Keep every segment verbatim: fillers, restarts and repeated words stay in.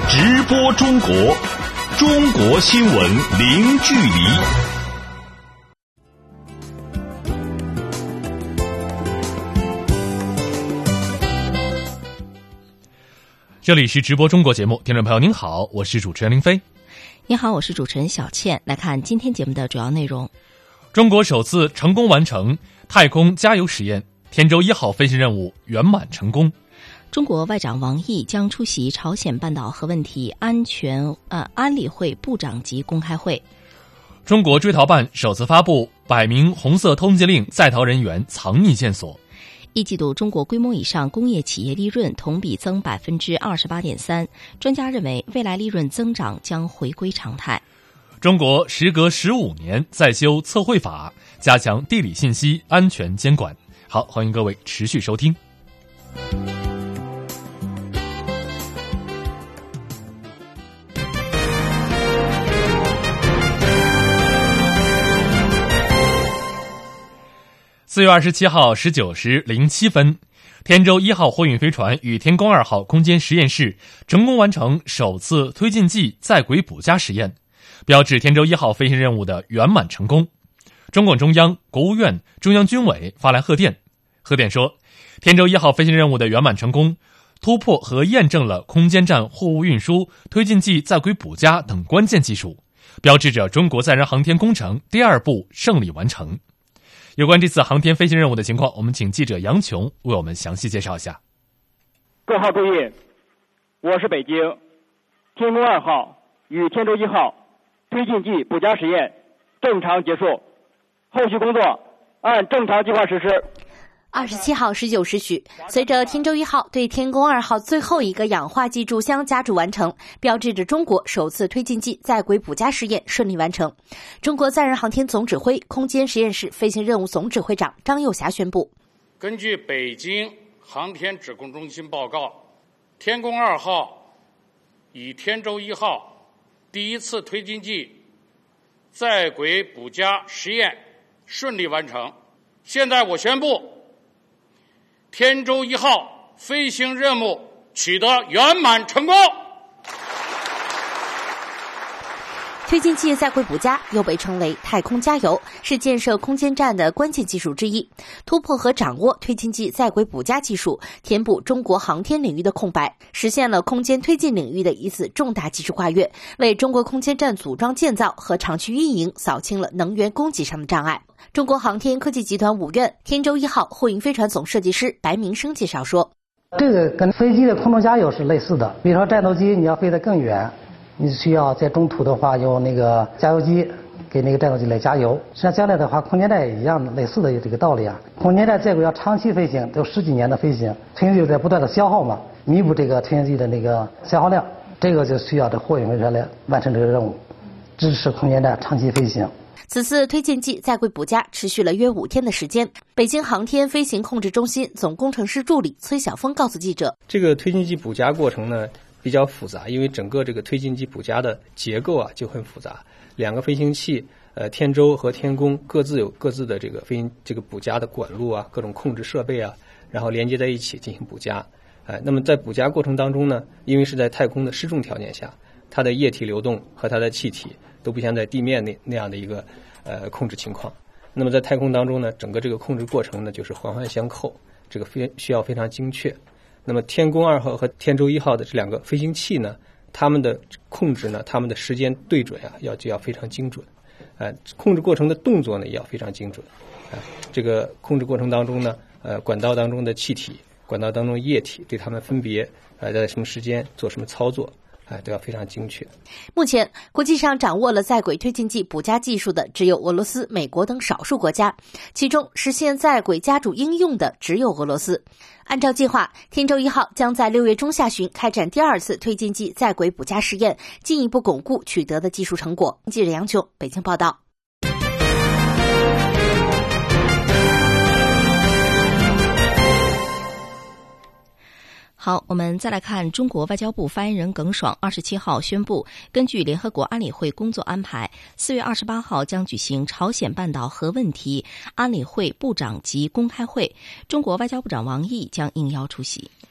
直播中国，中国新闻零距离。这里是直播中国节目，听众朋友您好，我是主持人林飞。 您好，我是主持人小倩。来看今天节目的主要内容。 中国首次成功完成太空加油实验，天舟一号飞行任务圆满成功。 中国外长王毅将出席朝鲜半岛核问题安全呃安理会部长级公开会。 中国追逃办首次发布百名红色通缉令在逃人员藏匿线索。 一季度中国规模以上工业企业利润同比增百分之二十八点三，专家认为未来利润增长将回归常态。 中国时隔十五年再修测绘法，加强地理信息安全监管。好，欢迎各位持续收听。四月二十七号十九时零七分，天舟一号货运飞船与天宫二号空间实验室成功完成首次推进剂在轨补加实验，标志天舟一号飞行任务的圆满成功。中共中央、国务院、中央军委发来贺电，贺电说，天舟一号飞行任务的圆满成功，突破和验证了空间站货物运输、推进剂在轨补加等关键技术，标志着中国载人航天工程第二步胜利完成。有关这次航天飞行任务的情况，我们请记者杨琼为我们详细介绍一下。 各号注意，我是北京天宫二号与天舟一号推进剂补加实验正常结束，后续工作按正常计划实施。 二十七号十九时许，随着天舟一号对天宫二号最后一个氧化剂注箱加注完成，标志着中国首次推进剂在轨补加实验顺利完成。中国载人航天总指挥、空间实验室飞行任务总指挥长张又侠宣布， 根据北京航天指控中心报告，天宫二号与天舟一号第一次推进剂在轨补加实验顺利完成。现在我宣布，天舟一号飞行任务取得圆满成功。 推进剂在轨补加又被称为太空加油，是建设空间站的关键技术之一。突破和掌握推进剂在轨补加技术，填补中国航天领域的空白，实现了空间推进领域的一次重大技术跨越，为中国空间站组装建造和长期运营扫清了能源供给上的障碍。中国航天科技集团五院天舟一号货运飞船总设计师白明生介绍说， 这个跟飞机的空中加油是类似的，比如说战斗机你要飞得更远，你需要在中途的话用那个加油机给那个战斗机来加油。实际上将来的话，空间站也一样类似的这个道理啊。空间站在轨要长期飞行，都十几年的飞行，推进剂在不断的消耗嘛，弥补这个推进剂的那个消耗量，这个就需要这货运飞船来完成这个任务，支持空间站长期飞行。 此次推进剂在轨补加持续了约五天的时间。北京航天飞行控制中心总工程师助理崔晓峰告诉记者， 这个推进剂补加过程呢比较复杂，因为整个这个推进剂补加的结构啊就很复杂。两个飞行器，呃，天舟和天宫各自有各自的这个飞行这个补加的管路啊，各种控制设备啊，然后连接在一起进行补加。呃，那么在补加过程当中呢，因为是在太空的失重条件下，它的液体流动和它的气体都不像在地面那那样的一个呃控制情况。那么在太空当中呢，整个这个控制过程呢就是环环相扣，这个非需要非常精确。那么天宫二号和天舟一号的这两个飞行器呢，他们的控制呢，他们的时间对准啊，要就要非常精准，呃，控制过程的动作呢也要非常精准，啊、呃，这个控制过程当中呢，呃，管道当中的气体、管道当中的液体，对它们分别呃在什么时间做什么操作，哎，都要非常精确。 目前，国际上掌握了在轨推进剂补加技术的只有俄罗斯、美国等少数国家，其中实现在轨加注应用的只有俄罗斯。按照计划，天舟一号将在六月中下旬开展第二次推进剂在轨补加实验，进一步巩固取得的技术成果。记者杨琼，北京报道。 好，我们再来看中国外交部发言人耿爽二十七号宣布，根据联合国安理会工作安排，四月二十八号将举行朝鲜半岛核问题安理会部长级公开会，中国外交部长王毅将应邀出席。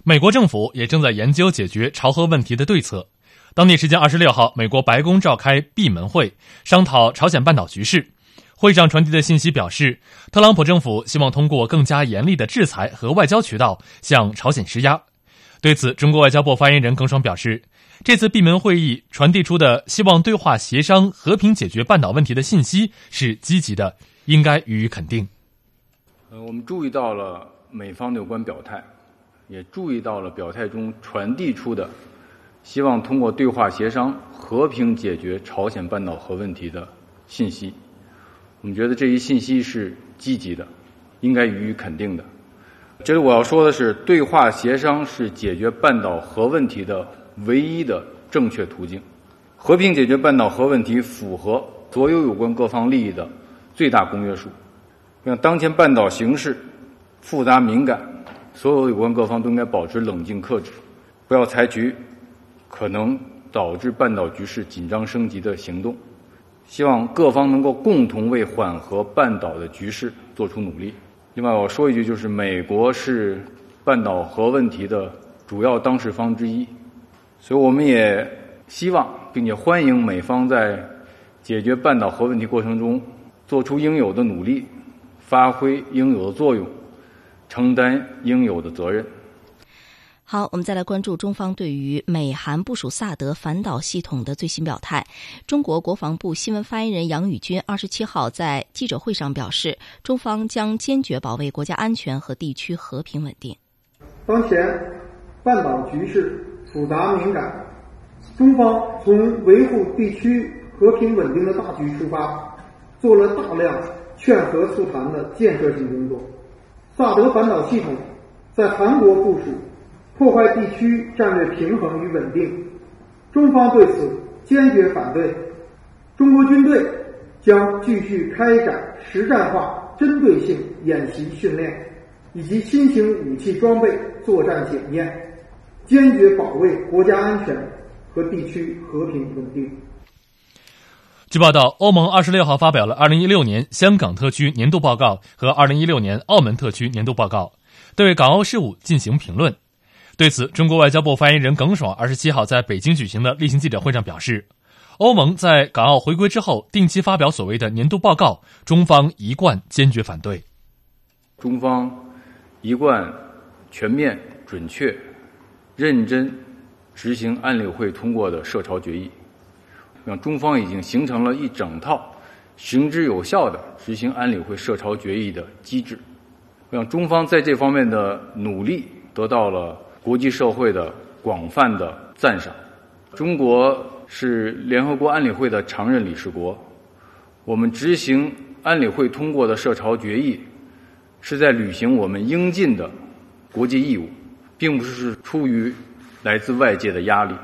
美国政府也正在研究解决朝核问题的对策。当地时间二十六号，美国白宫召开闭门会，商讨朝鲜半岛局势。会上传递的信息表示，特朗普政府希望通过更加严厉的制裁和外交渠道向朝鲜施压。对此，中国外交部发言人耿爽表示，这次闭门会议传递出的希望对话协商和平解决半岛问题的信息是积极的，应该予以肯定。 呃，我们注意到了美方的有关表态，也注意到了表态中传递出的希望通过对话协商和平解决朝鲜半岛核问题的信息。我们觉得这一信息是积极的，应该予以肯定的。这里我要说的是，对话协商是解决半岛核问题的唯一的正确途径。和平解决半岛核问题符合所有有关各方利益的最大公约数。像当前半岛形势复杂敏感，所有有关各方都应该保持冷静克制，不要采取可能导致半岛局势紧张升级的行动。希望各方能够共同为缓和半岛的局势做出努力。另外我说一句，就是美国是半岛核问题的主要当事方之一，所以我们也希望并且欢迎美方在解决半岛核问题过程中做出应有的努力，发挥应有的作用，承担应有的责任。 好，我们再来关注中方对于美韩部署萨德反导系统的最新表态。中国国防部新闻发言人杨宇军二十七号在记者会上表示，中方将坚决保卫国家安全和地区和平稳定。 当前半岛局势复杂敏感，中方从维护地区和平稳定的大局出发，做了大量劝和促谈的建设性工作。萨德反导系统在韩国部署破坏地区战略平衡与稳定，中方对此坚决反对。中国军队将继续开展实战化、针对性演习训练以及新型武器装备作战检验，坚决保卫国家安全和地区和平稳定。 据报道，欧盟二十六号发表了二零一六年香港特区年度报告和二零一六年澳门特区年度报告，对港澳事务进行评论。对此，中国外交部发言人耿爽二十七号在北京举行的例行记者会上表示，欧盟在港澳回归之后定期发表所谓的年度报告，中方一贯坚决反对。 中方一贯全面、准确、认真执行安理会通过的涉朝决议，让中方已经形成了一整套行之有效的执行安理会涉朝决议的机制，让中方在这方面的努力得到了国际社会的广泛的赞赏。中国是联合国安理会的常任理事国，我们执行安理会通过的涉朝决议，是在履行我们应尽的国际义务，并不是出于来自外界的压力。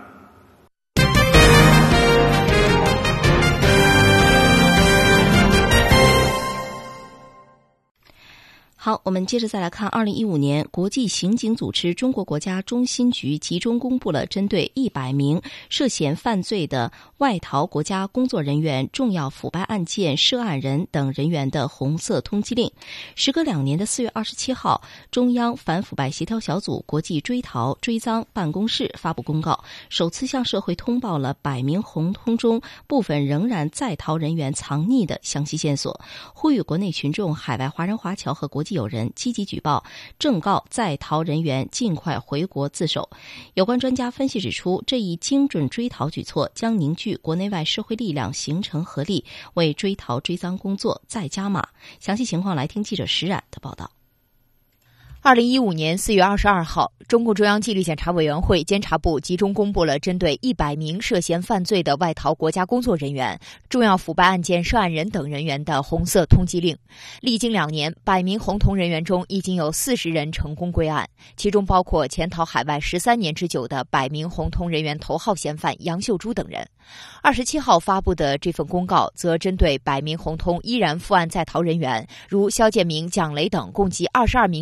好，我们接着再来看二零一五年国际刑警组织中国国家中心局集中公布了针对一百名涉嫌犯罪的外逃国家工作人员、重要腐败案件涉案人等人员的红色通缉令。时隔两年的四月二十七号，中央反腐败协调小组国际追逃追赃办公室发布公告，首次向社会通报了百名红通中部分仍然在逃人员藏匿的详细线索，呼吁国内群众、海外华人华侨和国际友人积极举报，正告在逃人员尽快回国自首。有关专家分析指出，这一精准追逃举措将凝聚国内外社会力量，形成合力，为追逃追赃工作再加码。详细情况来听记者石冉的报道。 二零一五年四月二十二号，中共中央纪律检查委员会监察部集中公布了针对一百名涉嫌犯罪的外逃国家工作人员、重要腐败案件涉案人等人员的红色通缉令。历经两年，百名红通人员中已经有四十人成功归案，其中包括潜逃海外十三年之久的百名红通人员头号嫌犯杨秀珠等人。二十七号发布的这份公告则针对百名红通依然负案在逃人员，如肖建明、蒋雷等共计二十二名嫌犯，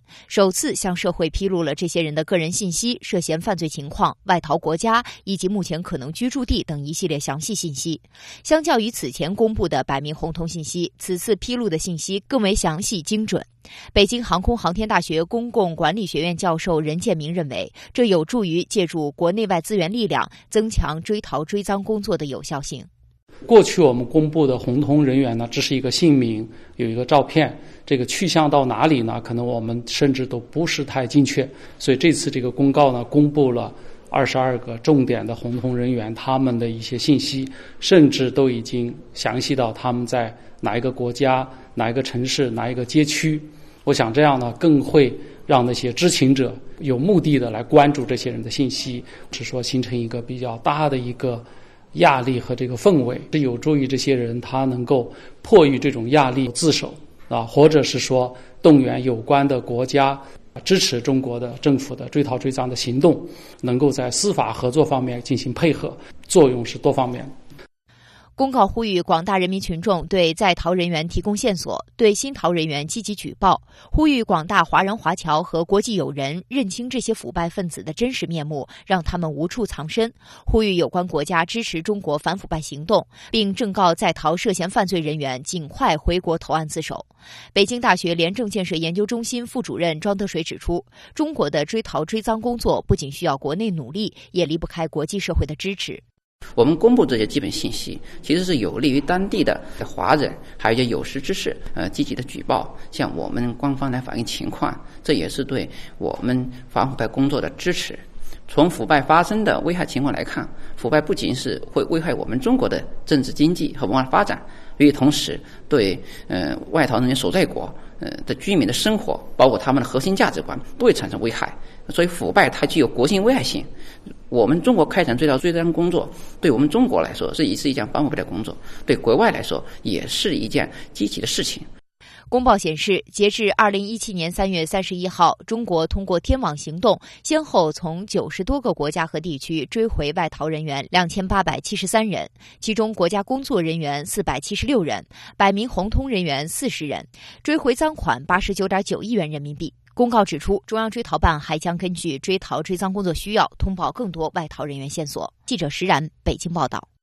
首次向社会披露了这些人的个人信息、涉嫌犯罪情况、外逃国家以及目前可能居住地等一系列详细信息。相较于此前公布的百名红通信息，此次披露的信息更为详细精准。北京航空航天大学公共管理学院教授任建明认为，这有助于借助国内外资源力量，增强追逃追赃工作的有效性。 过去我们公布的红通人员呢，只是一个姓名，有一个照片，这个去向到哪里呢？可能我们甚至都不是太精确。所以这次这个公告呢，公布了二十二个重点的红通人员他们的一些信息，甚至都已经详细到他们在哪一个国家、哪一个城市、哪一个街区。我想这样呢，更会让那些知情者有目的的来关注这些人的信息，是说形成一个比较大的一个压力和这个氛围，是有助于这些人他能够迫于这种压力自首啊，或者是说动员有关的国家支持中国的政府的追逃追赃的行动，能够在司法合作方面进行配合，作用是多方面。 公告呼吁广大人民群众对在逃人员提供线索，对新逃人员积极举报，呼吁广大华人华侨和国际友人认清这些腐败分子的真实面目，让他们无处藏身，呼吁有关国家支持中国反腐败行动，并正告在逃涉嫌犯罪人员尽快回国投案自首。北京大学廉政建设研究中心副主任庄德水指出，中国的追逃追赃工作不仅需要国内努力，也离不开国际社会的支持。 我们公布这些基本信息，其实是有利于当地的华人，还有一些有识之士，呃，积极的举报，向我们官方来反映情况，这也是对我们反腐败工作的支持。从腐败发生的危害情况来看，腐败不仅是会危害我们中国的政治经济和文化发展，与此同时对呃外逃人员所在国呃的居民的生活，包括他们的核心价值观，都会产生危害。所以腐败它具有国性危害性。我们中国开展追逃追赃工作，对我们中国来说是也是一项反腐败的工作，对国外来说也是一件积极的事情。 公报显示，截至二零一七年三月三十一号，中国通过天网行动，先后从九十多个国家和地区追回外逃人员两千八百七十三人，其中国家工作人员四百七十六人，百名红通人员四十人，追回赃款八十九点九亿元人民币。公告指出，中央追逃办还将根据追逃追赃工作需要，通报更多外逃人员线索。记者石然，北京报道。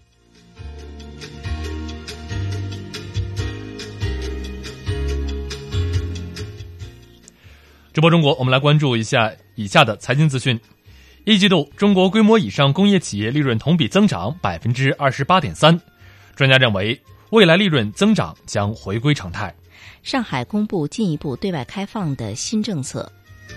直播中国，我们来关注一下以下的财经资讯。一季度，中国规模以上工业企业利润同比增长百分之二十八点三。专家认为，未来利润增长将回归常态。 上海公布进一步对外开放的新政策。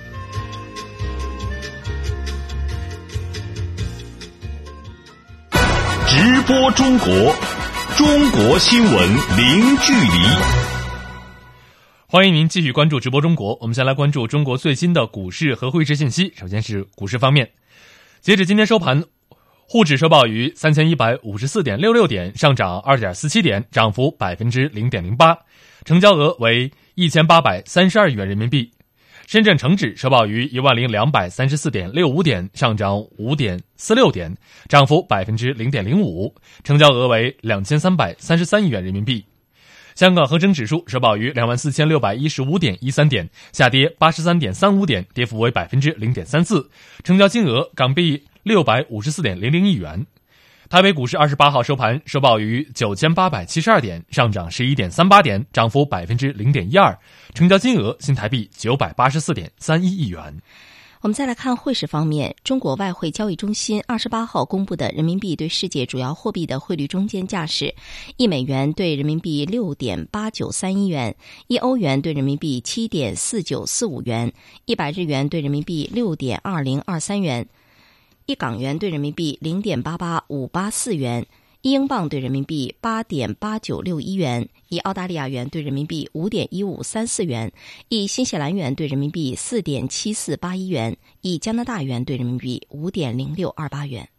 直播中国，中国新闻零距离。 欢迎您继续关注直播中国，我们先来关注中国最新的股市和汇市信息。首先是股市方面，截止今天收盘，沪指收报于三千一百五十四点六六点，上涨二点四七点，涨幅百分之零点零八，成交额为一千八百三十二亿元人民币。深圳成指收报于一万零两百三十四点六五点，上涨五点四六点，涨幅百分之零点零五，成交额为两千三百三十三亿元人民币。香港恒生指数收报于两万四千六百一十五点一三点，下跌八十三点三五点，跌幅为百分之零点三四，成交金额港币六百五十四点零零亿元。台北股市二十八号收盘收报于九千八百七十二点，上涨十一点三八点，涨幅百分之零点一二，成交金额新台币九百八十四点三一亿元。 我们再来看汇市方面，中国外汇交易中心二十八号公布的人民币对世界主要货币的汇率中间价是：一美元对人民币六点八九三一元，一欧元对人民币七点四九四五元，一百日元对人民币六点二零二三元，一港元对人民币零点八八五八四元，一英镑对人民币八点八九六一元，一澳大利亚元对人民币五点一五三四元，一新西兰元对人民币四点七四八一元，一加拿大元对人民币五点零六二八元。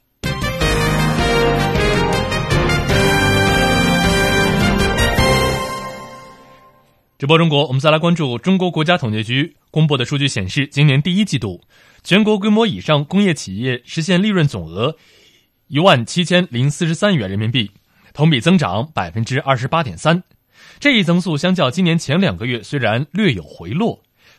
直播中国，我们再来关注中国国家统计局公布的数据显示，今年第一季度全国规模以上工业企业实现利润总额一万七千零四十三亿元人民币，同比增长百分之二十八点三。这一增速相较今年前两个月虽然略有回落，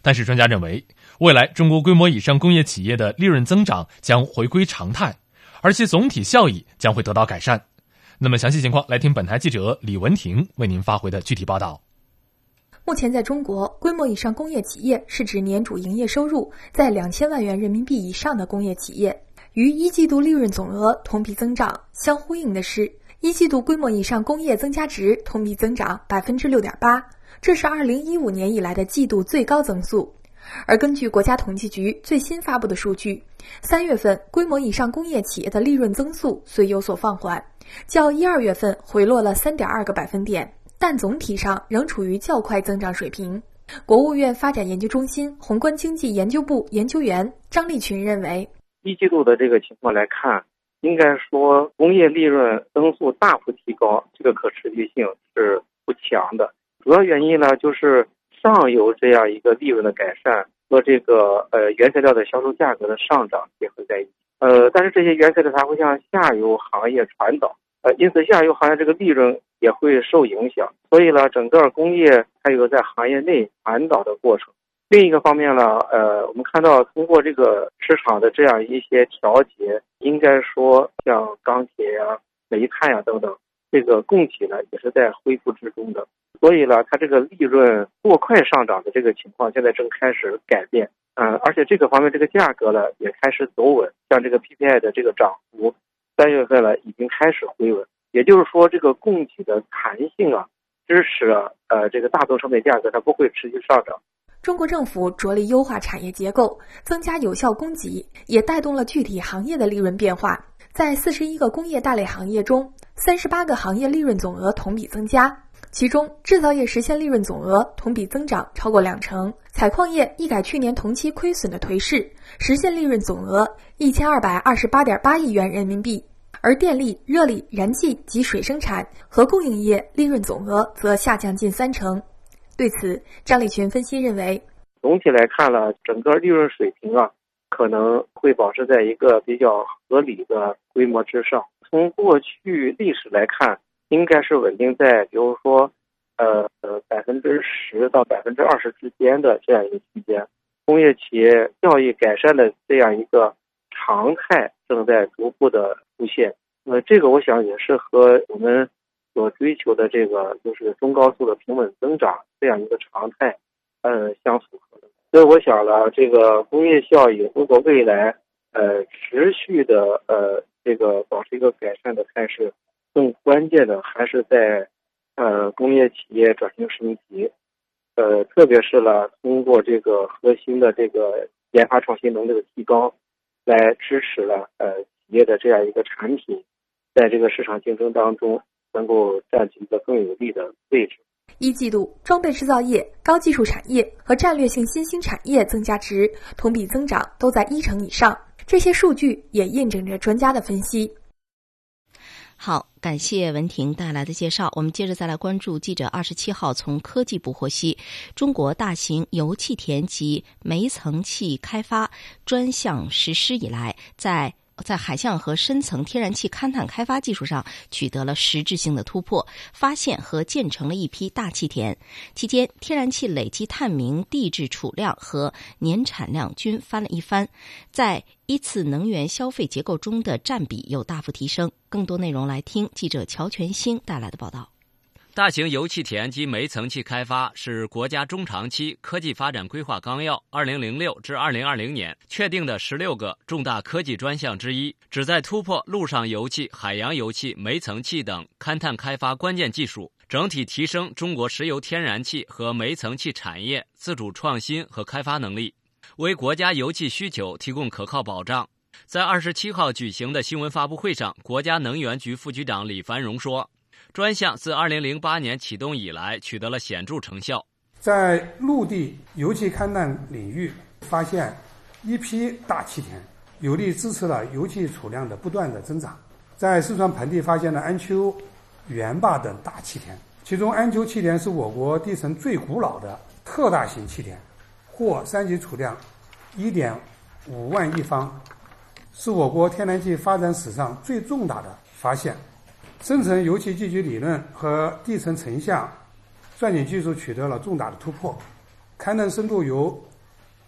但是专家认为，未来中国规模以上工业企业的利润增长将回归常态，而且总体效益将会得到改善。那么详细情况，来听本台记者李文婷为您发回的具体报道。 目前在中国，规模以上工业企业是指年主营业收入在两千万元人民币以上的工业企业。与一季度利润总额同比增长相呼应的是，一季度规模以上工业增加值同比增长 百分之六点八， 这是二零一五年以来的季度最高增速。而根据国家统计局最新发布的数据，三月份规模以上工业企业的利润增速虽有所放缓，较一二月份回落了 三点二个百分点，但总体上仍处于较快增长水平。国务院发展研究中心宏观经济研究部研究员张立群认为， 一季度的这个情况来看，应该说工业利润增速大幅提高，这个可持续性是不强的。主要原因呢，就是上游这样一个利润的改善和这个呃原材料的销售价格的上涨结合在一起。呃，但是这些原材料它会向下游行业传导，呃，因此下游行业这个利润也会受影响。所以呢，整个工业还有在行业内传导的过程。另一个方面呢，呃，我们看到通过这个市场的这样一些调节，应该说像钢铁呀、煤炭呀等等，这个供给呢也是在恢复之中的。所以呢，它这个利润过快上涨的这个情况现在正开始改变。嗯、呃，而且这个方面这个价格呢也开始走稳，像这个 P P I 的这个涨幅，三月份呢已经开始回稳。也就是说，这个供给的弹性啊，支持了呃这个大宗商品价格它不会持续上涨。 中国政府着力优化产业结构，增加有效供给，也带动了具体行业的利润变化。在四十一个工业大类行业中，三十八个行业利润总额同比增加，其中制造业实现利润总额同比增长超过两成，采矿业一改去年同期亏损的颓势，实现利润总额一千二百二十八点八亿元人民币。而电力、热力、燃气及水生产和供应业利润总额则下降近三成。对此，张立群分析认为， 总体来看了，整个利润水平啊，可能会保持在一个比较合理的规模之上。从过去历史来看，应该是稳定在，比如说，呃呃百分之十到百分之二十之间的这样一个区间。工业企业效益改善的这样一个常态正在逐步的出现。呃，这个我想也是和我们所追求的这个就是中高速的平稳增长这样一个常态，呃，相符合的。所以我想呢，这个工业效益如果未来呃持续的呃这个保持一个改善的态势，更关键的还是在呃工业企业转型升级，呃，特别是呢通过这个核心的这个研发创新能力的提高，来支持了呃企业的这样一个产品在这个市场竞争当中能够占据一个更有利的位置。 一季度，装备制造业、高技术产业和战略性新兴产业增加值同比增长都在一成以上，这些数据也印证着专家的分析。 好，感谢文婷带来的介绍。我们接着再来关注记者二十七号从科技部获悉，中国大型油气田及煤层气开发专项实施以来，在在海象和深层天然气勘探开发技术上取得了实质性的突破，发现和建成了一批大气田。期间，天然气累计探明地质储量和年产量均翻了一番，在依次能源消费结构中的占比有大幅提升。更多内容来听记者乔全兴带来的报道。 大型油气田及煤层气开发是国家中长期科技发展规划纲要二零零六至二零二零年确定的十六个重大科技专项之一，旨在突破陆上油气、海洋油气、煤层气等勘探开发关键技术，整体提升中国石油天然气和煤层气产业自主创新和开发能力，为国家油气需求提供可靠保障。在二十七号举行的新闻发布会上，国家能源局副局长李凡荣说，专项自二零零八年启动以来取得了显著成效， 在陆地油气勘探领域发现一批大气田，有力支持了油气储量的不断的增长。在四川盆地发现了安丘、元坝等大气田，其中安丘气田是我国地层最古老的特大型气田，获三级储量 一点五万亿方，是我国天然气发展史上最重大的发现。深层油气聚集理论和地层成像钻井技术取得了重大的突破，勘探深度由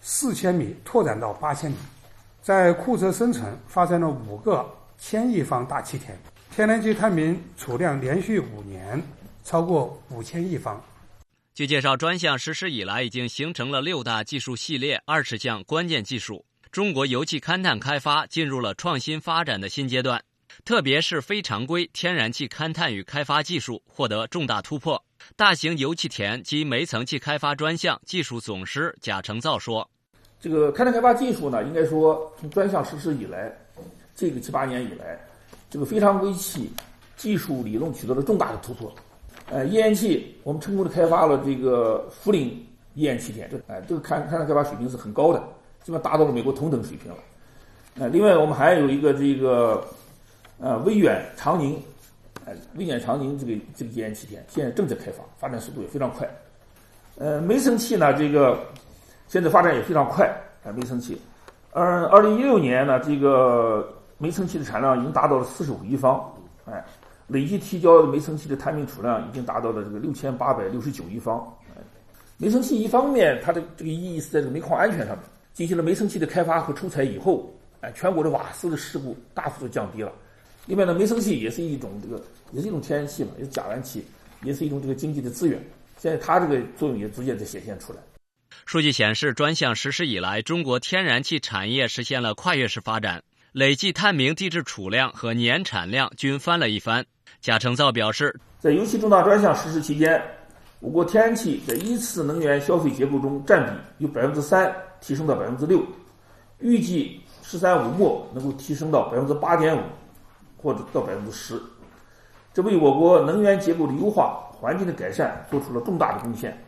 四千米拓展到八千米，在库车深层发生了五个千亿方大气田，天然气探明储量连续五年超过五千亿方。 据介绍，专项实施以来，已经形成了六大技术系列、二十项关键技术。中国油气勘探开发进入了创新发展的新阶段，特别是非常规天然气勘探与开发技术获得重大突破。大型油气田及煤层气开发专项技术总师贾成造说：“ 这个勘探开发技术呢，应该说从专项实施以来，这个七八年以来，这个非常规气技术理论取得了重大的突破。呃，页岩气我们成功的开发了这个涪陵页岩气田，这哎、呃、这个勘勘探开发水平是很高的。”基本达到了美国同等水平了。呃，另外我们还有一个这个呃威远长宁，呃威远长宁这个这个页岩气田现在正在开发，发展速度也非常快。呃，煤层气呢，这个现在发展也非常快啊、呃，煤层气。而二零一六年呢，这个煤层气的产量已经达到了四十五亿方，哎、呃，累计提交的煤层气的探明储量已经达到了这个六千八百六十九亿方。呃，煤层气一方面它的这个意义是在这个煤矿安全上面。进行了煤层气的开发和出采以后，哎，全国的瓦斯的事故大幅度降低了。另外呢，煤层气也是一种这个，也是一种天然气嘛，也是甲烷气，也是一种这个经济的资源。现在它这个作用也逐渐在显现出来。 数据显示，专项实施以来，中国天然气产业实现了跨越式发展，累计探明地质储量和年产量均翻了一番。贾成造表示， 在油气重大专项实施期间，我国天然气在一次能源消费结构中占比由百分之三提升到百分之六，预计“十三五”末能够提升到百分之八点五，或者到百分之十。这为我国能源结构的优化、环境的改善做出了重大的贡献。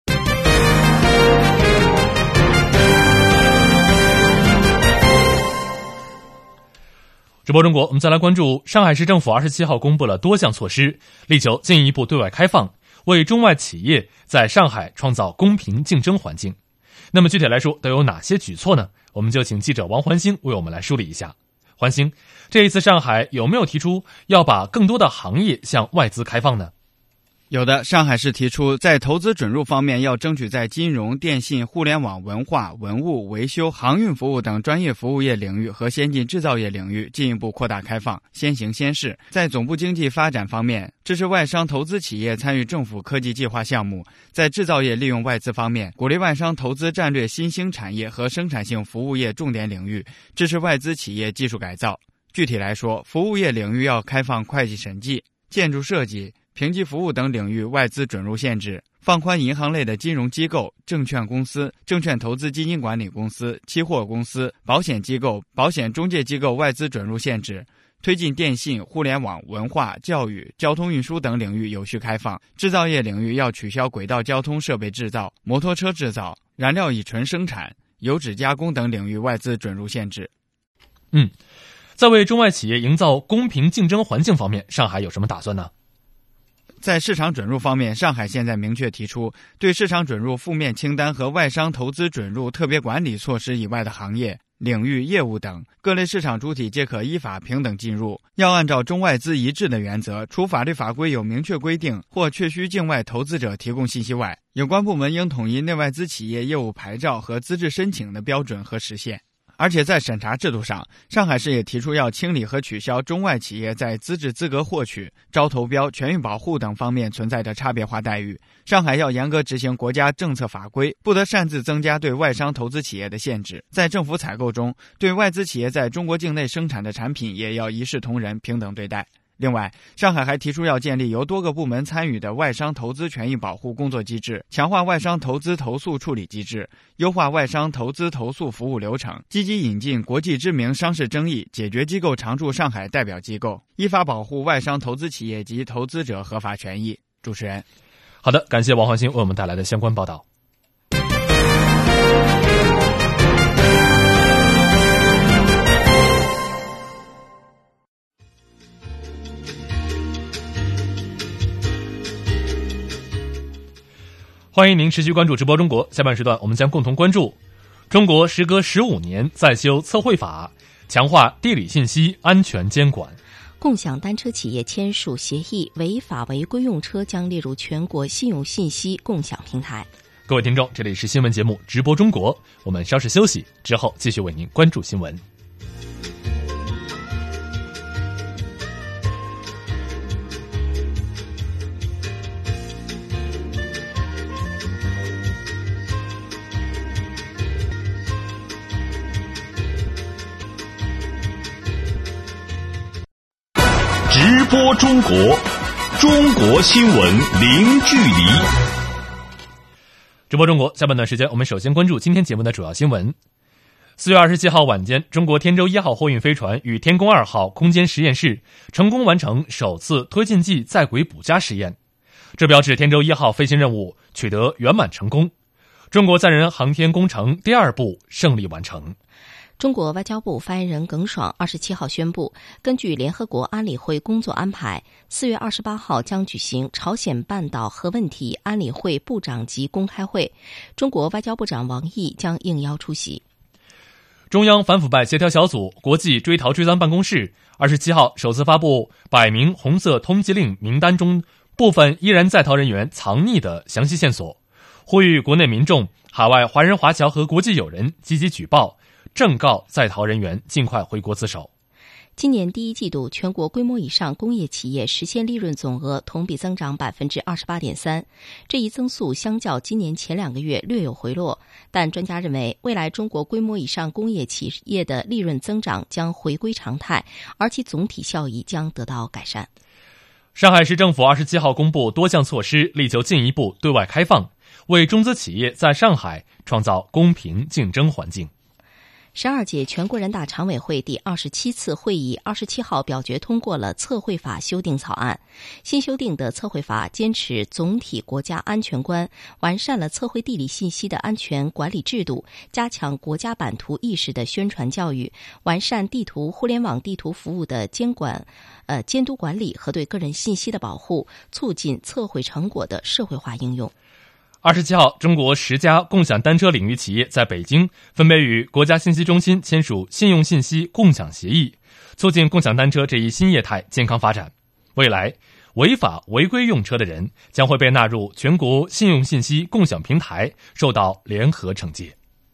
直播中国，我们再来关注上海市政府二十七号公布了多项措施，力求进一步对外开放，为中外企业在上海创造公平竞争环境。那么具体来说都有哪些举措呢？我们就请记者王环星为我们来梳理一下。环星，这一次上海有没有提出要把更多的行业向外资开放呢？ 有的，上海市提出在投资准入方面要争取在金融、电信、互联网、文化、文物、维修、航运服务等专业服务业领域和先进制造业领域进一步扩大开放，先行先试。在总部经济发展方面，支持外商投资企业参与政府科技计划项目；在制造业利用外资方面，鼓励外商投资战略新兴产业和生产性服务业重点领域，支持外资企业技术改造。具体来说，服务业领域要开放会计审计、建筑设计、评级服务等领域外资准入限制，放宽银行类的金融机构、证券公司、证券投资基金管理公司、期货公司、保险机构、保险中介机构外资准入限制，推进电信、互联网、文化、教育、交通运输等领域有序开放。制造业领域要取消轨道交通设备制造、摩托车制造、燃料乙醇生产、油脂加工等领域外资准入限制。 嗯，在为中外企业营造公平竞争环境方面，上海有什么打算呢？ 在市场准入方面，上海现在明确提出，对市场准入负面清单和外商投资准入特别管理措施以外的行业、领域、业务等各类市场主体皆可依法平等进入，要按照中外资一致的原则，除法律法规有明确规定或确需境外投资者提供信息外，有关部门应统一内外资企业业务牌照和资质申请的标准和时限。而且在审查制度上，上海市也提出要清理和取消中外企业在资质资格获取、招投标、权益保护等方面存在的差别化待遇。上海要严格执行国家政策法规，不得擅自增加对外商投资企业的限制。在政府采购中，对外资企业在中国境内生产的产品也要一视同仁、平等对待。另外，上海还提出要建立由多个部门参与的外商投资权益保护工作机制，强化外商投资投诉处理机制，优化外商投资投诉服务流程，积极引进国际知名商事争议解决机构常驻上海代表机构，依法保护外商投资企业及投资者合法权益。主持人， 好的，感谢王焕星为我们带来的相关报道。欢迎您持续关注直播中国，下半时段我们将共同关注中国时隔十五年再修测绘法，强化地理信息安全监管。 共享单车企业签署协议，违法违规用车将列入全国信用信息共享平台。 各位听众，这里是新闻节目直播中国，我们稍事休息之后继续为您关注新闻。 直播中国，中国新闻零距离。 直播中国，下半段时间我们首先关注今天节目的主要新闻。四月二十七号晚间，中国天舟一号货运飞船与天宫二号空间实验室成功完成首次推进剂在轨补加实验，这标志天舟一号飞行任务取得圆满成功，中国载人航天工程第二步胜利完成。 中国外交部发言人耿爽二十七号宣布，根据联合国安理会工作安排，四月二十八号将举行朝鲜半岛核问题安理会部长级公开会，中国外交部长王毅将应邀出席。 中央反腐败协调小组国际追逃追赃办公室二十七号首次发布百名红色通缉令名单中部分依然在逃人员藏匿的详细线索，呼吁国内民众、海外华人华侨和国际友人积极举报，正告在逃人员尽快回国自首。 今年第一季度，全国规模以上工业企业实现利润总额同比增长 百分之二十八点三， 这一增速相较今年前两个月略有回落，但专家认为，未来中国规模以上工业企业的利润增长将回归常态，而其总体效益将得到改善。 上海市政府二十七号公布多项措施，力求进一步对外开放，为中资企业在上海创造公平竞争环境。 十二届全国人大常委会第二十七次会议二十七号表决通过了测绘法修订草案。新修订的测绘法坚持总体国家安全观，完善了测绘地理信息的安全管理制度，加强国家版图意识的宣传教育，完善地图、互联网地图服务的监管、呃监督管理和对个人信息的保护，促进测绘成果的社会化应用。 二十七号，中国十家共享单车领域企业在北京分别与国家信息中心签署信用信息共享协议，促进共享单车这一新业态健康发展。未来，违法违规用车的人将会被纳入全国信用信息共享平台，受到联合惩戒。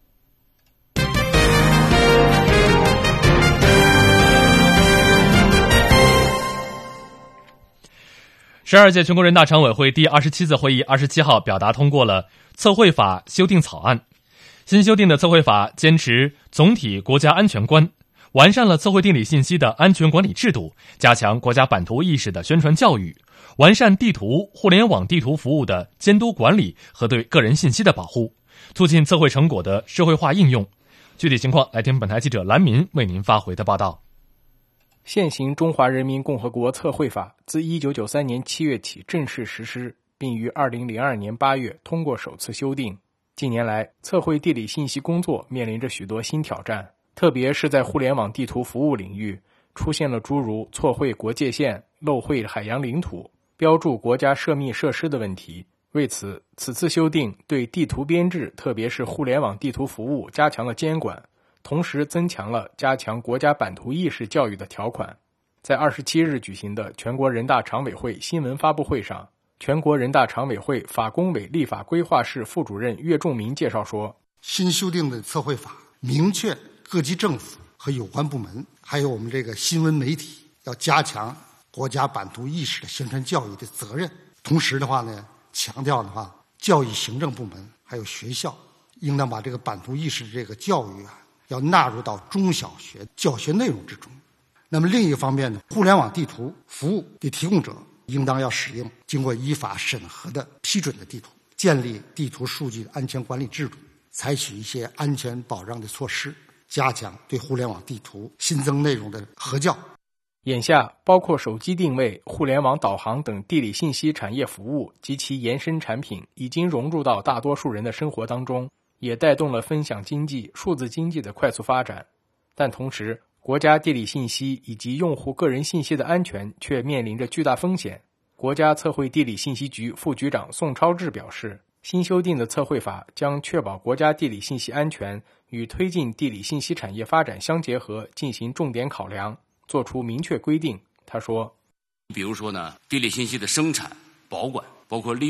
十二届全国人大常委会第二十七次会议二十七号表达通过了测绘法修订草案。新修订的测绘法坚持总体国家安全观，完善了测绘地理信息的安全管理制度，加强国家版图意识的宣传教育，完善地图、互联网地图服务的监督管理和对个人信息的保护，促进测绘成果的社会化应用。具体情况，来听本台记者蓝民为您发回的报道。 现行中华人民共和国测绘法自一九九三年七月起正式实施，并于二零零二年八月通过首次修订。近年来，测绘地理信息工作面临着许多新挑战，特别是在互联网地图服务领域，出现了诸如错绘国界线、漏绘海洋领土、标注国家涉密设施的问题。为此，此次修订对地图编制，特别是互联网地图服务加强了监管，同时增强了加强国家版图意识教育的条款。在二十七日举行的全国人大常委会新闻发布会上，全国人大常委会法工委立法规划室副主任岳仲明介绍说， 新修订的测绘法明确各级政府和有关部门，还有我们这个新闻媒体要加强国家版图意识的宣传教育的责任。同时的话呢，强调的话，教育行政部门还有学校应当把这个版图意识这个教育啊，要纳入到中小学教学内容之中。那么另一个方面呢，互联网地图服务的提供者应当要使用经过依法审核的批准的地图，建立地图数据的安全管理制度，采取一些安全保障的措施，加强对互联网地图新增内容的核教。 眼下，包括手机定位、互联网导航等地理信息产业服务及其延伸产品已经融入到大多数人的生活当中，也带动了分享经济、数字经济的快速发展。但同时，国家地理信息以及用户个人信息的安全却面临着巨大风险。国家测绘地理信息局副局长宋超志表示，新修订的测绘法将确保国家地理信息安全与推进地理信息产业发展相结合，进行重点考量，做出明确规定。他说， 比如说呢，地理信息的生产、保管，包括利用，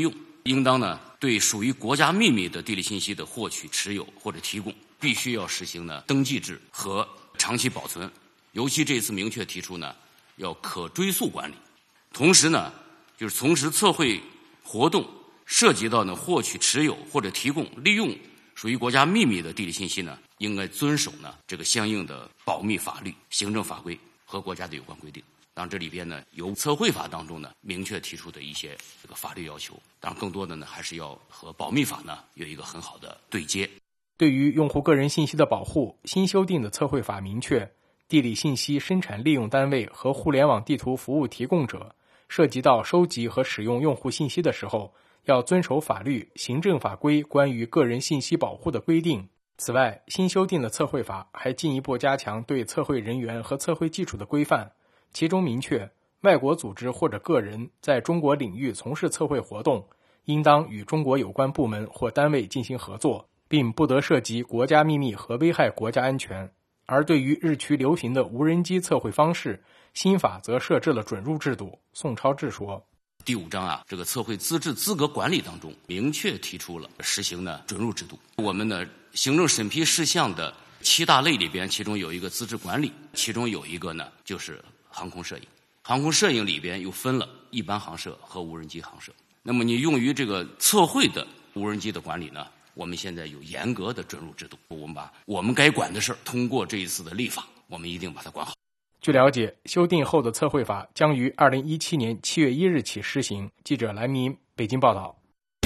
应当呢对属于国家秘密的地理信息的获取、持有或者提供，必须要实行呢登记制和长期保存。尤其这次明确提出呢，要可追溯管理。同时呢，就是从事测绘活动涉及到呢获取、持有或者提供、利用属于国家秘密的地理信息呢，应该遵守呢这个相应的保密法律、行政法规和国家的有关规定。当然，这里边呢有测绘法当中呢明确提出的一些这个法律要求。当然，更多的呢还是要和保密法呢有一个很好的对接。 对于用户个人信息的保护，新修订的测绘法明确，地理信息生产利用单位和互联网地图服务提供者涉及到收集和使用用户信息的时候，要遵守法律、行政法规关于个人信息保护的规定。此外，新修订的测绘法还进一步加强对测绘人员和测绘技术的规范，其中明确，外国组织或者个人在中国领域从事测绘活动，应当与中国有关部门或单位进行合作，并不得涉及国家秘密和危害国家安全。而对于日趋流行的无人机测绘方式，新法则设置了准入制度。宋超志说， 第五章啊，这个测绘资质资格管理当中明确提出了实行的准入制度。我们的行政审批事项的七大类里边，其中有一个资质管理，其中有一个呢就是航空摄影。航空摄影里边又分了一般航摄和无人机航摄。那么你用于这个测绘的无人机的管理呢，我们现在有严格的准入制度。我们把我们该管的事儿，通过这一次的立法，我们一定把它管好。 据了解，修订后的测绘法将于二零一七年七月一日起施行。记者蓝明北京报道。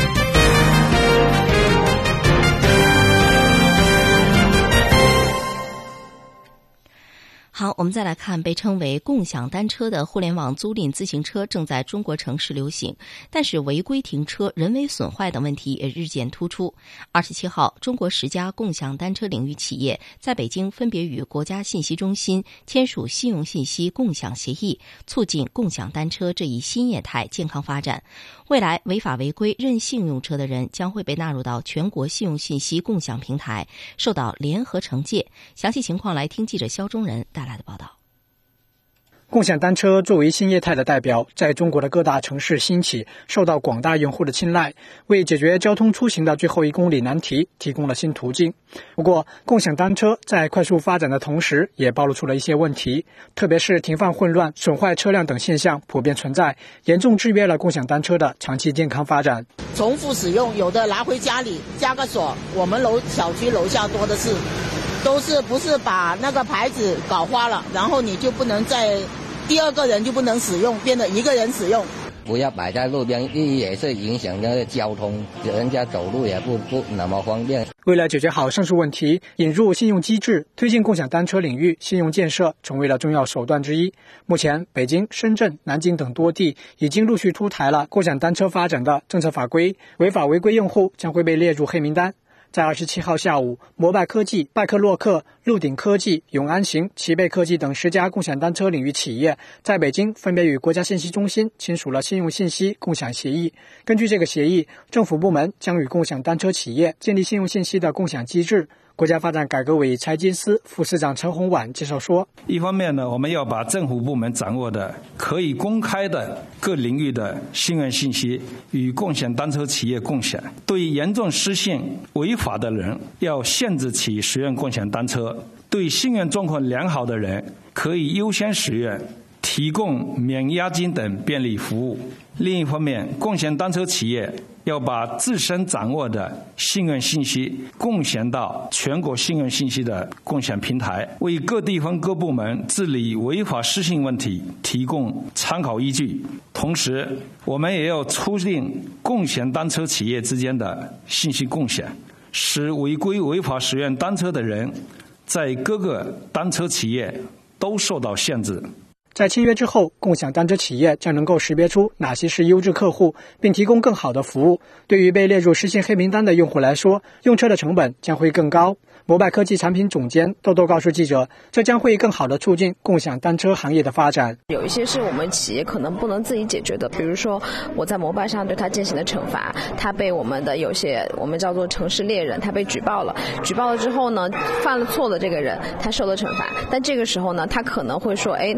好，我们再来看被称为共享单车的互联网租赁自行车正在中国城市流行，但是违规停车、人为损坏等问题也日渐突出。二十七号，中国十家共享单车领域企业在北京分别与国家信息中心签署信用信息共享协议，促进共享单车这一新业态健康发展。未来违法违规任性用车的人将会被纳入到全国信用信息共享平台，受到联合惩戒。详细情况来听记者肖忠仁带来的报道。 共享单车作为新业态的代表，在中国的各大城市兴起，受到广大用户的青睐，为解决交通出行的最后一公里难题提供了新途径。不过，共享单车在快速发展的同时，也暴露出了一些问题，特别是停放混乱、损坏车辆等现象普遍存在，严重制约了共享单车的长期健康发展。 重复使用，有的拿回家里加个锁，我们楼小区楼下多的是。都是不是把那个牌子搞花了，然后你就不能再第二个人就不能使用，变得一个人使用。 不要摆在路边，也是影响那个交通，人家走路也不不那么方便。 为了解决好上述问题，引入信用机制，推进共享单车领域信用建设成为了重要手段之一。目前，北京、深圳、南京等多地已经陆续出台了共享单车发展的政策法规，违法违规用户将会被列入黑名单。在二十七号下午，摩拜科技、拜克洛克、鹿鼎科技、永安行、奇贝科技等十家共享单车领域企业在北京分别与国家信息中心签署了信用信息共享协议。根据这个协议，政府部门将与共享单车企业建立信用信息的共享机制。国家发展改革委财经司副司长陈洪婉介绍说， 一方面呢，我们要把政府部门掌握的可以公开的各领域的信用信息与共享单车企业共享，对严重失信违法的人要限制其使用共享单车，对信用状况良好的人可以优先使用，提供免押金等便利服务。另一方面，共享单车企业要把自身掌握的信用信息共享到全国信用信息的共享平台，为各地方各部门治理违法失信问题提供参考依据。同时，我们也要促进共享单车企业之间的信息共享，使违规违法使用单车的人在各个单车企业都受到限制。 在签约之后，共享单车企业将能够识别出哪些是优质客户，并提供更好的服务。对于被列入失信黑名单的用户来说，用车的成本将会更高。摩拜科技产品总监豆豆告诉记者，这将会更好地促进共享单车行业的发展。 有一些是我们企业可能不能自己解决的，比如说我在摩拜上对他进行了惩罚，他被我们的有些我们叫做城市猎人，他被举报了，举报了之后呢，犯了错的这个人他受了惩罚，但这个时候呢，他可能会说，哎，那我不再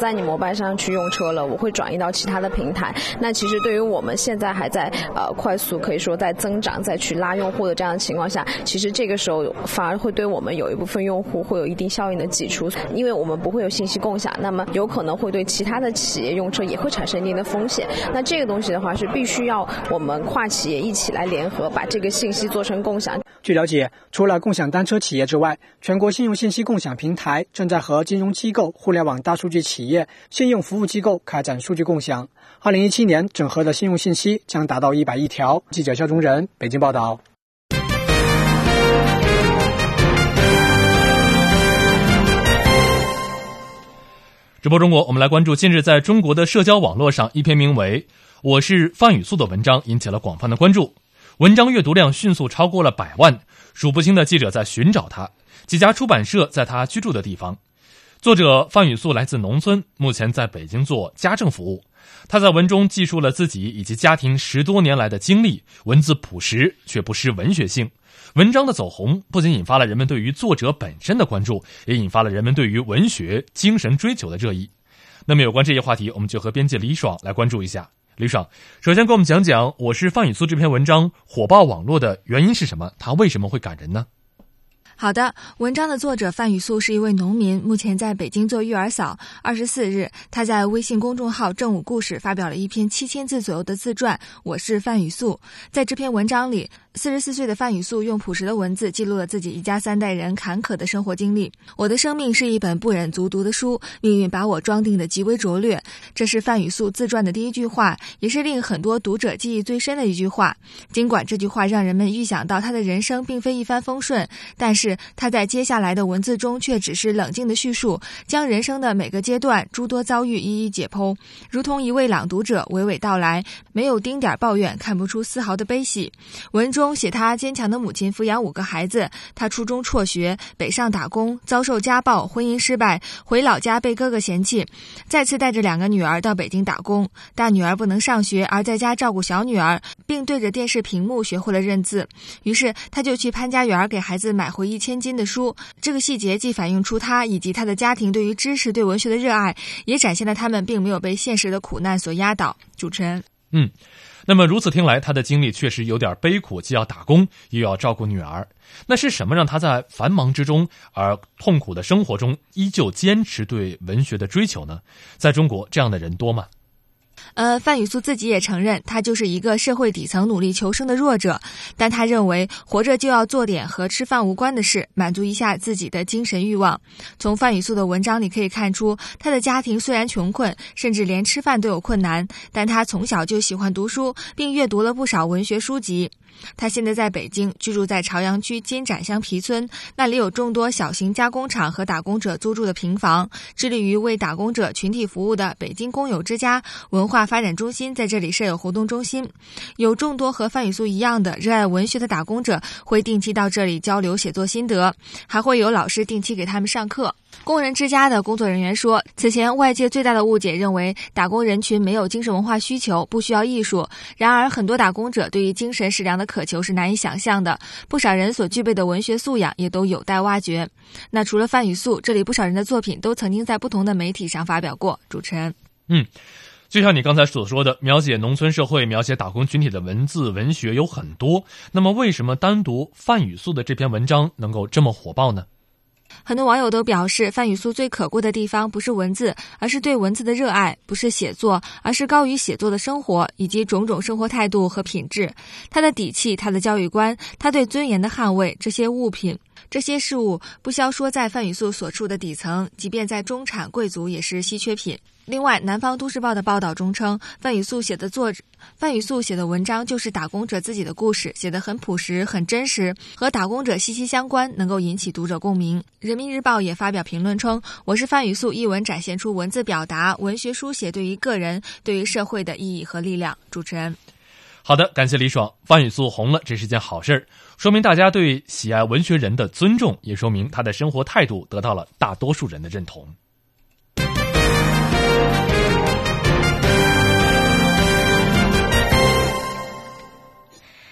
在你摩拜上去用车了，我会转移到其他的平台。那其实对于我们现在还在呃快速可以说在增长再去拉用户的这样的情况下，其实这个时候反而会对我们有一部分用户会有一定效应的挤出，因为我们不会有信息共享，那么有可能会对其他的企业用车也会产生一定的风险。那这个东西的话是必须要我们跨企业一起来联合，把这个信息做成共享。 据了解，除了共享单车企业之外，全国信用信息共享平台正在和金融机构、互联网大数据企业、信用服务机构开展数据共享。二零一七年整合的信用信息将达到一百亿条。记者肖忠仁北京报道。 直播中国，我们来关注近日在中国的社交网络上一篇名为《我是范雨素》的文章引起了广泛的关注。文章阅读量迅速超过了百万，数不清的记者在寻找他，几家出版社在他居住的地方。作者范雨素来自农村，目前在北京做家政服务。他在文中记述了自己以及家庭十多年来的经历，文字朴实却不失文学性。文章的走红不仅引发了人们对于作者本身的关注，也引发了人们对于文学精神追求的热议。那么有关这些话题，我们就和编辑李爽来关注一下。李爽，首先给我们讲讲《我是范雨素》这篇文章火爆网络的原因是什么？它为什么会感人呢？ 好的，文章的作者范雨素是一位农民，目前在北京做育儿嫂。二十四日，他在微信公众号正午故事发表了一篇七千字左右的自传《我是范雨素》。在这篇文章里，四十四岁的范雨素用朴实的文字记录了自己一家三代人坎坷的生活经历。我的生命是一本不忍卒读的书，命运把我装订的极为拙劣。这是范雨素自传的第一句话，也是令很多读者记忆最深的一句话。尽管这句话让人们预想到他的人生并非一帆风顺，但是他在接下来的文字中却只是冷静的叙述，将人生的每个阶段诸多遭遇一一解剖，如同一位朗读者娓娓道来，没有丁点抱怨，看不出丝毫的悲喜。文中写他坚强的母亲抚养五个孩子，他初中辍学，北上打工，遭受家暴，婚姻失败，回老家被哥哥嫌弃，再次带着两个女儿到北京打工。大女儿不能上学，而在家照顾小女儿，并对着电视屏幕学会了认字。于是他就去潘家园给孩子买回一千斤的书。这个细节既反映出他以及他的家庭对于知识、对文学的热爱，也展现了他们并没有被现实的苦难所压倒。主持人， 嗯，那么如此听来，他的经历确实有点悲苦，既要打工，又要照顾女儿。那是什么让他在繁忙之中而痛苦的生活中，依旧坚持对文学的追求呢？在中国，这样的人多吗？ 呃，范雨素自己也承认，他就是一个社会底层努力求生的弱者，但他认为活着就要做点和吃饭无关的事，满足一下自己的精神欲望。从范雨素的文章里可以看出，他的家庭虽然穷困，甚至连吃饭都有困难，但他从小就喜欢读书，并阅读了不少文学书籍。他现在在北京，居住在朝阳区金盏乡皮村，那里有众多小型加工厂和打工者租住的平房。致力于为打工者群体服务的北京工友之家文化发展中心在这里设有活动中心，有众多和范雨素一样的热爱文学的打工者会定期到这里交流写作心得，还会有老师定期给他们上课。工人之家的工作人员说，此前外界最大的误解认为打工人群没有精神文化需求，不需要艺术。然而很多打工者对于精神食粮的渴求是难以想象的，不少人所具备的文学素养也都有待挖掘。那除了范雨素，这里不少人的作品都曾经在不同的媒体上发表过。主持人， 嗯，就像你刚才所说的，描写农村社会、描写打工群体的文字文学有很多，那么为什么单独范雨素的这篇文章能够这么火爆呢？ 很多网友都表示，范雨素最可贵的地方不是文字，而是对文字的热爱；不是写作，而是高于写作的生活，以及种种生活态度和品质。他的底气，他的教育观，他对尊严的捍卫，这些物品这些事物不消说在范雨素所处的底层，即便在中产贵族也是稀缺品。另外，南方都市报的报道中称，范雨素写的作者范雨素写的文章就是打工者自己的故事，写得很朴实很真实，和打工者息息相关，能够引起读者共鸣。人民日报也发表评论称，我是范雨素一文展现出文字表达、文学书写对于个人、对于社会的意义和力量。主持人， 好的，感谢李爽。范雨素红了，这是件好事，说明大家对喜爱文学人的尊重，也说明他的生活态度得到了大多数人的认同。 好，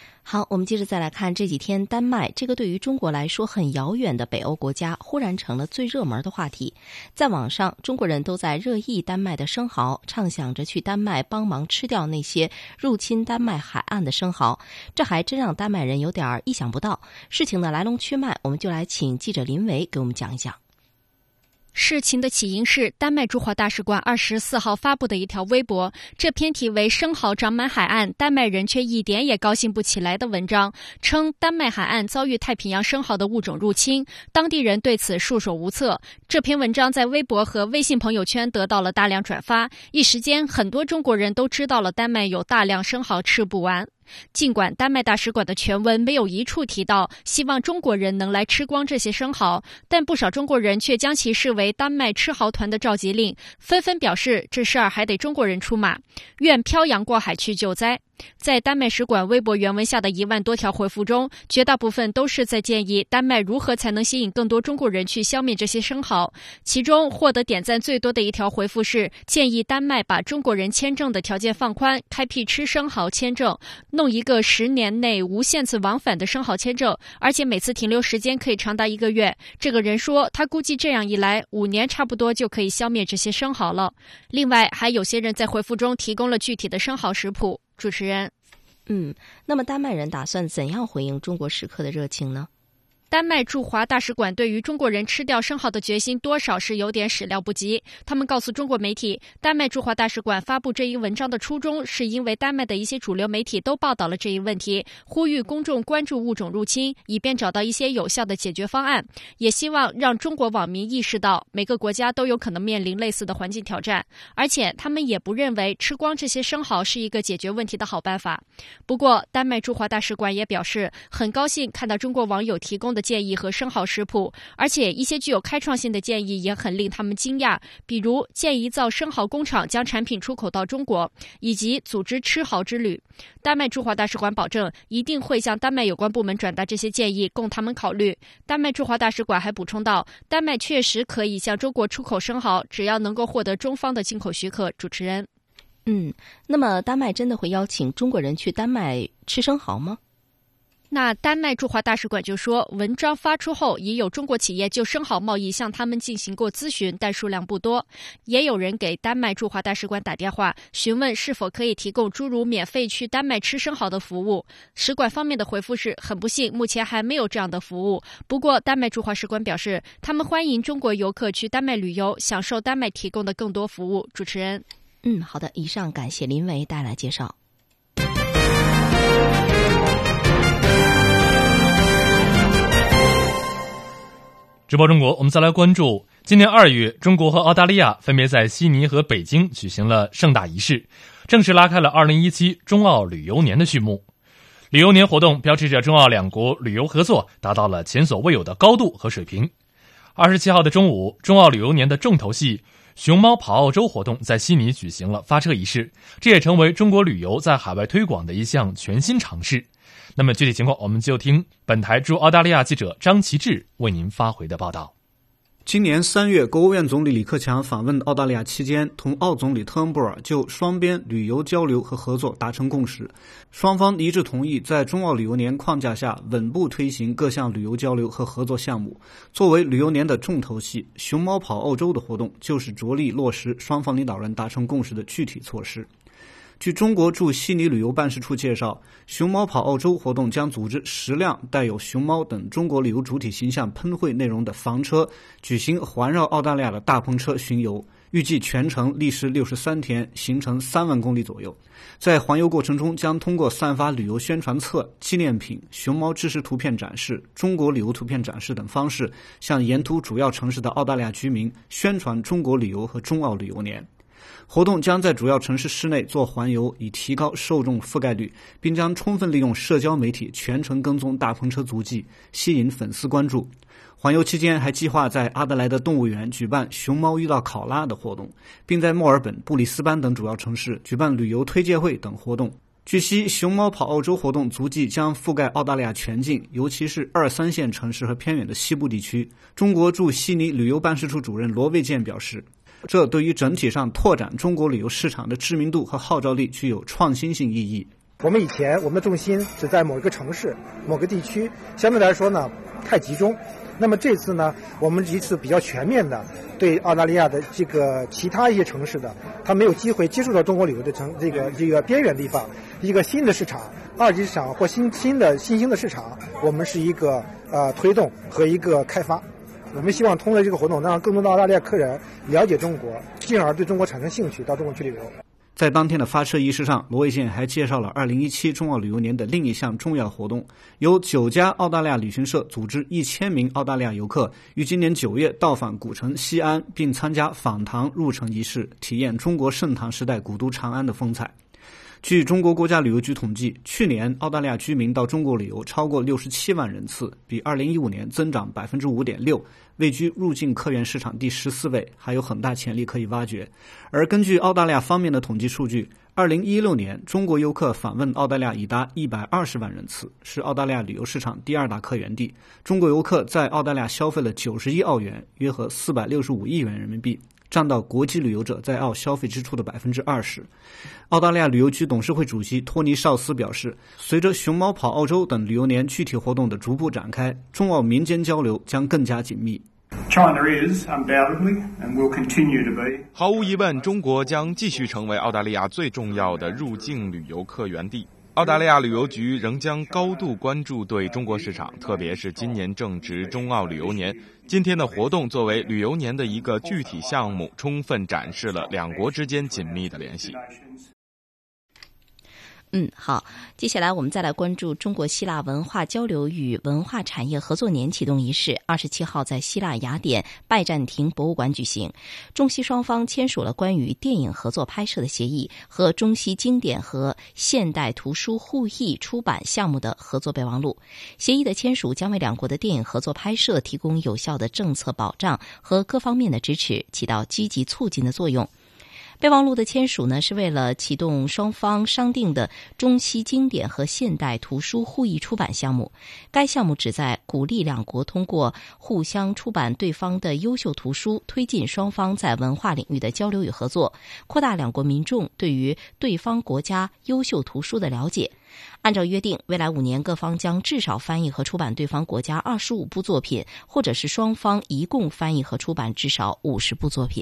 我们接着再来看这几天丹麦这个对于中国来说很遥远的北欧国家忽然成了最热门的话题。在网上，中国人都在热议丹麦的生蚝，畅想着去丹麦帮忙吃掉那些入侵丹麦海岸的生蚝，这还真让丹麦人有点意想不到。事情的来龙去脉，我们就来请记者林维给我们讲一讲。 事情的起因是丹麦驻华大使馆二十四号发布的一条微博，这篇题为生蚝长满海岸，丹麦人却一点也高兴不起来的文章，称丹麦海岸遭遇太平洋生蚝的物种入侵，当地人对此束手无策。这篇文章在微博和微信朋友圈得到了大量转发，一时间很多中国人都知道了丹麦有大量生蚝吃不完。尽管丹麦大使馆的全文没有一处提到希望中国人能来吃光这些生蚝，但不少中国人却将其视为丹麦吃蚝团的召集令，纷纷表示这事儿还得中国人出马，愿漂洋过海去救灾。在丹麦使馆微博原文下的一万多条回复中，绝大部分都是在建议丹麦如何才能吸引更多中国人去消灭这些生蚝。其中获得点赞最多的一条回复是建议丹麦把中国人签证的条件放宽，开辟吃生蚝签证，弄一个十年内无限次往返的生蚝签证，而且每次停留时间可以长达一个月。这个人说他估计这样一来，五年差不多就可以消灭这些生蚝了。另外还有些人在回复中提供了具体的生蚝食谱。主持人， 嗯，那么丹麦人打算怎样回应中国食客的热情呢？ 丹麦驻华大使馆对于中国人吃掉生蚝的决心多少是有点始料不及。他们告诉中国媒体，丹麦驻华大使馆发布这一文章的初衷是因为丹麦的一些主流媒体都报道了这一问题，呼吁公众关注物种入侵，以便找到一些有效的解决方案，也希望让中国网民意识到每个国家都有可能面临类似的环境挑战，而且他们也不认为吃光这些生蚝是一个解决问题的好办法。不过丹麦驻华大使馆也表示很高兴看到中国网友提供的的建议和生蚝食谱，而且一些具有开创性的建议也很令他们惊讶，比如建议造生蚝工厂将产品出口到中国，以及组织吃蚝之旅。丹麦驻华大使馆保证一定会向丹麦有关部门转达这些建议，供他们考虑。丹麦驻华大使馆还补充道，丹麦确实可以向中国出口生蚝，只要能够获得中方的进口许可。主持人， 嗯，那么丹麦真的会邀请中国人去丹麦吃生蚝吗？ 那丹麦驻华大使馆就说，文章发出后已有中国企业就生蚝贸易向他们进行过咨询，但数量不多。也有人给丹麦驻华大使馆打电话询问是否可以提供诸如免费去丹麦吃生蚝的服务，使馆方面的回复是很不幸，目前还没有这样的服务。不过丹麦驻华使馆表示，他们欢迎中国游客去丹麦旅游，享受丹麦提供的更多服务。主持人， 嗯，好的，以上感谢林维带来介绍。 直播中国，我们再来关注今年二月，中国和澳大利亚分别在悉尼和北京举行了盛大仪式，正式拉开了二零一七中澳旅游年的序幕。旅游年活动标志着中澳两国旅游合作达到了前所未有的高度和水平。二十七号的中午，中澳旅游年的重头戏熊猫跑澳洲活动在悉尼举行了发车仪式，这也成为中国旅游在海外推广的一项全新尝试。那么具体情况，我们就听本台驻澳大利亚记者张其志为您发回的报道。 今年三月，国务院总理李克强访问澳大利亚期间，同澳总理特恩布尔就双边旅游交流和合作达成共识，双方一致同意在中澳旅游年框架下稳步推行各项旅游交流和合作项目。作为旅游年的重头戏，熊猫跑澳洲的活动就是着力落实双方领导人达成共识的具体措施。据中国驻悉尼旅游办事处介绍，熊猫跑澳洲活动将组织十辆带有熊猫等中国旅游主体形象喷绘内容的房车，举行环绕澳大利亚的大篷车巡游，预计全程历时六十三天，行程三万公里左右。在环游过程中，将通过散发旅游宣传册、纪念品、熊猫知识图片展示、中国旅游图片展示等方式，向沿途主要城市的澳大利亚居民宣传中国旅游和中澳旅游年。活动将在主要城市市内做环游，以提高受众覆盖率，并将充分利用社交媒体全程跟踪大篷车足迹，吸引粉丝关注。环游期间还计划在阿德莱德动物园举办熊猫遇到考拉的活动，并在墨尔本、布里斯班等主要城市举办旅游推介会等活动。据悉，熊猫跑澳洲活动足迹将覆盖澳大利亚全境，尤其是二三线城市和偏远的西部地区。中国驻悉尼旅游办事处主任罗卫健表示，这对于整体上拓展中国旅游市场的知名度和号召力具有创新性意义。 我们以前我们的重心只在某一个城市、某个地区，相对来说呢太集中。那么这次呢，我们一次比较全面的对澳大利亚的这个其他一些城市的，他没有机会接触到中国旅游的城这个这个边缘地方，一个新的市场、二级市场或新新的新兴的市场，我们是一个呃推动和一个开发。我们希望通过这个活动，让更多的澳大利亚客人了解中国，进而对中国产生兴趣，到中国去旅游。 在当天的发车仪式上，罗伟健还介绍了二零一七中澳旅游年的另一项重要活动，由九家澳大利亚旅行社组织一千名澳大利亚游客于今年九月到访古城西安，并参加访唐入城仪式，体验中国盛唐时代古都长安的风采。据中国国家旅游局统计，去年澳大利亚居民到中国旅游超过六十七万人次，比二零一五年增长百分之五点六，位居入境客源市场第十四位，还有很大潜力可以挖掘。而根据澳大利亚方面的统计数据，二零一六年中国游客访问澳大利亚已达一百二十万人次，是澳大利亚旅游市场第二大客源地。中国游客在澳大利亚消费了九十一澳元，约合四百六十五亿元人民币，占到国际旅游者在澳消费支出的百分之二十。澳大利亚旅游局董事会主席托尼·绍斯表示，随着熊猫跑澳洲等旅游年具体活动的逐步展开，中澳民间交流将更加紧密。 China is undoubtedly and will continue to be. 毫无疑问，中国将继续成为澳大利亚最重要的入境旅游客源地。澳大利亚旅游局仍将高度关注对中国市场，特别是今年正值中澳旅游年。今天的活动作为旅游年的一个具体项目，充分展示了两国之间紧密的联系。 嗯，好，接下来我们再来关注中国希腊文化交流与文化产业合作年启动仪式，二十七号在希腊雅典拜占庭博物馆举行。中西双方签署了关于电影合作拍摄的协议和中西经典和现代图书互译出版项目的合作备忘录。协议的签署将为两国的电影合作拍摄提供有效的政策保障和各方面的支持，起到积极促进的作用。备忘录的签署呢，是为了启动双方商定的中西经典和现代图书互译出版项目。该项目旨在鼓励两国通过互相出版对方的优秀图书，推进双方在文化领域的交流与合作，扩大两国民众对于对方国家优秀图书的了解。按照约定，未来五年各方将至少翻译和出版对方国家二十五部作品，或者是双方一共翻译和出版至少五十部作品。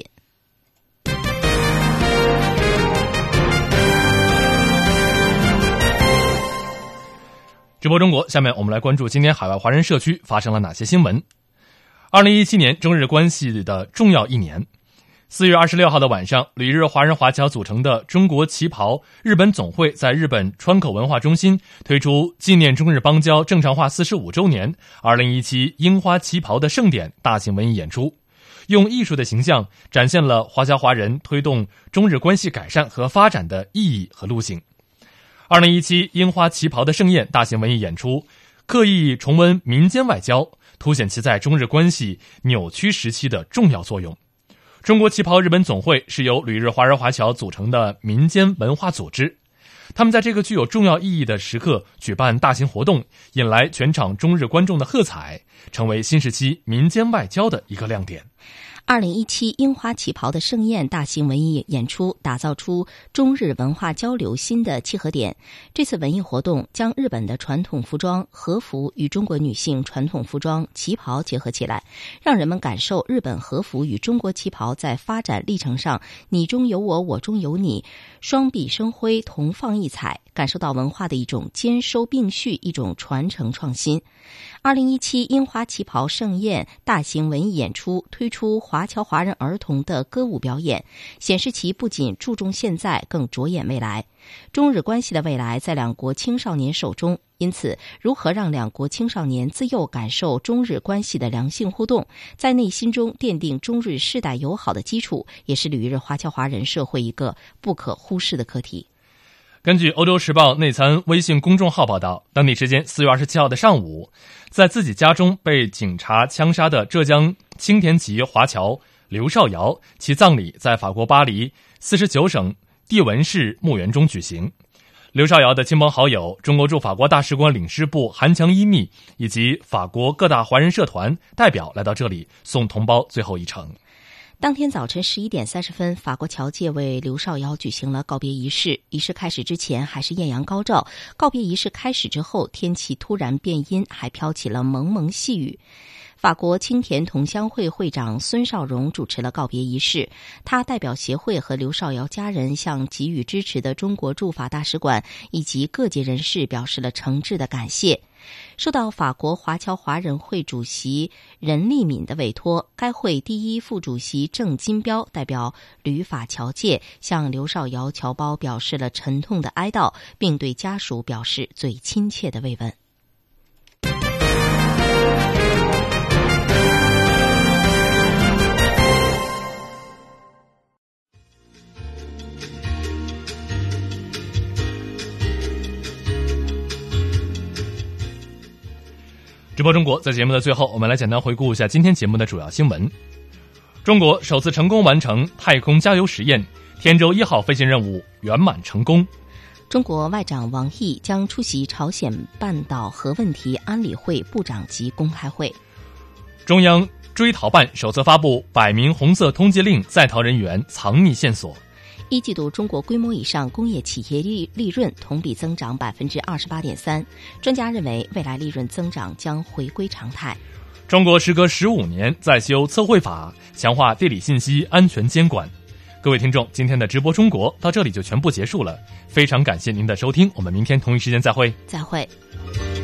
直播中国，下面我们来关注今天海外华人社区发生了哪些新闻。二零一七年中日关系的重要一年，四月二十六号的晚上，旅日华人华侨组成的中国旗袍日本总会在日本川口文化中心推出纪念中日邦交正常化四十五周年二零一七樱花旗袍的盛典大型文艺演出，用艺术的形象展现了华侨华人推动中日关系改善和发展的意义和路径。二零一七樱花旗袍的盛宴大型文艺演出，刻意重温民间外交，凸显其在中日关系扭曲时期的重要作用。中国旗袍日本总会是由旅日华人华侨组成的民间文化组织，他们在这个具有重要意义的时刻举办大型活动，引来全场中日观众的喝彩，成为新时期民间外交的一个亮点。 二零一七樱花旗袍的盛宴大型文艺演出打造出中日文化交流新的契合点。这次文艺活动将日本的传统服装和服与中国女性传统服装旗袍结合起来，让人们感受日本和服与中国旗袍在发展历程上你中有我，我中有你，双璧生辉，同放异彩，感受到文化的一种兼收并蓄，一种传承创新。二零一七樱花旗袍盛宴大型文艺演出推出华侨华人儿童的歌舞表演，显示其不仅注重现在，更着眼未来。中日关系的未来在两国青少年手中，因此如何让两国青少年自幼感受中日关系的良性互动，在内心中奠定中日世代友好的基础，也是旅日华侨华人社会一个不可忽视的课题。 根据欧洲时报内参微信公众号报道，当地时间四月二十七号的上午，在自己家中被警察枪杀的浙江青田籍华侨刘少尧，其葬礼在法国巴黎四十九省地文市墓园中举行。刘少尧的亲朋好友、中国驻法国大使馆领事部韩强伊密以及法国各大华人社团代表来到这里送同胞最后一程。 当天早晨十一点三十分，法国侨界为刘少尧举行了告别仪式。仪式开始之前还是艳阳高照，告别仪式开始之后，天气突然变阴，还飘起了蒙蒙细雨。法国青田同乡会会长孙少荣主持了告别仪式，他代表协会和刘少尧家人向给予支持的中国驻法大使馆以及各界人士表示了诚挚的感谢。受到法国华侨华人会主席任立敏的委托，该会第一副主席郑金彪代表旅法侨界向刘少尧侨胞表示了沉痛的哀悼，并对家属表示最亲切的慰问。 直播中国，在节目的最后，我们来简单回顾一下今天节目的主要新闻。中国首次成功完成太空加油实验，天舟一号飞行任务圆满成功。 中国外长王毅将出席朝鲜半岛核问题安理会部长级公开会。 中央追逃办首次发布百名红色通缉令在逃人员藏匿线索。 一季度中国规模以上工业企业利利润同比增长百分之二十八点三，专家认为未来利润增长将回归常态。 中国时隔十五年再修测绘法，强化地理信息安全监管。各位听众，今天的直播中国到这里就全部结束了，非常感谢您的收听，我们明天同一时间再会。 再会。